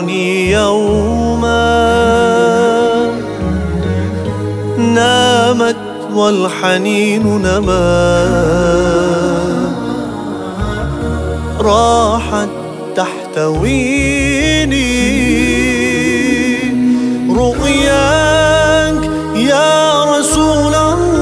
عيني يوما نامت والحنين نما، راحت تحتويني رؤياك يا رسول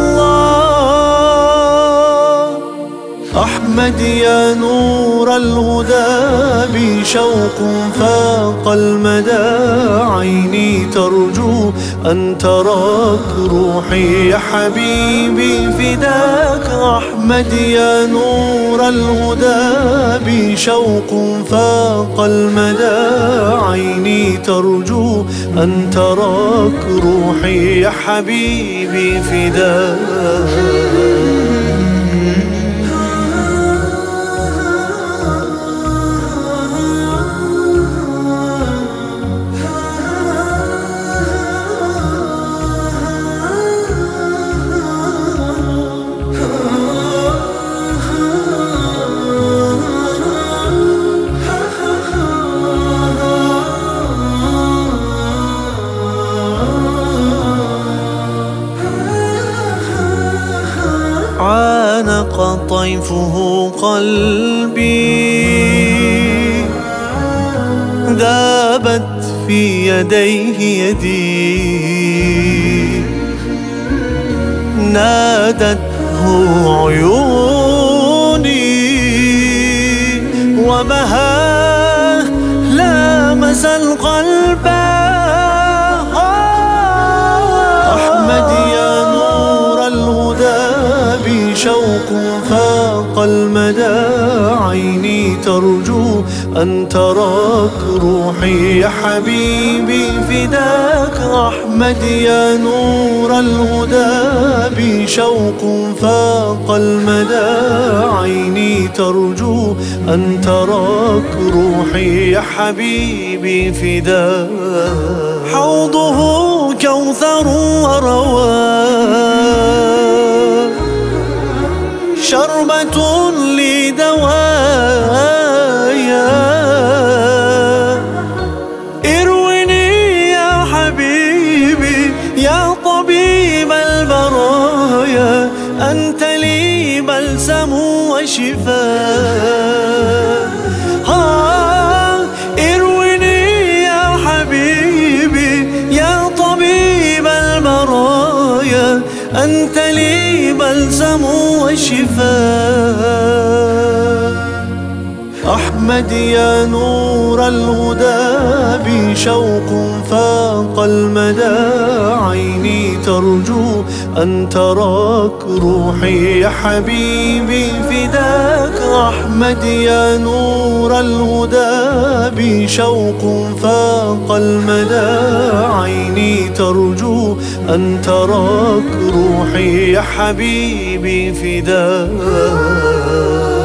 الله. أحمد يا نور الهدى بشوق فاق المدى، عيني ترجو أن تراك روحي يا حبيبي فداك. أحمد يا نور الهدى بشوق فاق المدى، عيني ترجو أن تراك روحي يا حبيبي فداك. عانق طيفه قلبي، ذابت في يديه يدي، نادته عيوني وبهاه لامس القلب. أحمد يا نور الهدى بشوق فاق المدى، عيني ترجو أن تراك روحي يا حبيبي فداك. أحمد يا نور الهدى بشوق فاق المدى، عيني ترجو أن تراك روحي يا حبيبي فداك. حوضه كوثر ورواه، شربة لدوايا، اروِني يا حبيبي يا طبيب البرايا، أنت لي بلسم وشفاء. اروِني يا حبيبي يا طبيب البرايا، أنت لي بلسم وشفاء. أحمد يا نور الهدى بشوق فاق المدى، عيني ترجو أن تراك روحي يا حبيبي فداك. أحمد يا نور الهدى بشوق فاق المدى، عيني ترجو أن تراك روحي يا حبيبي فداك.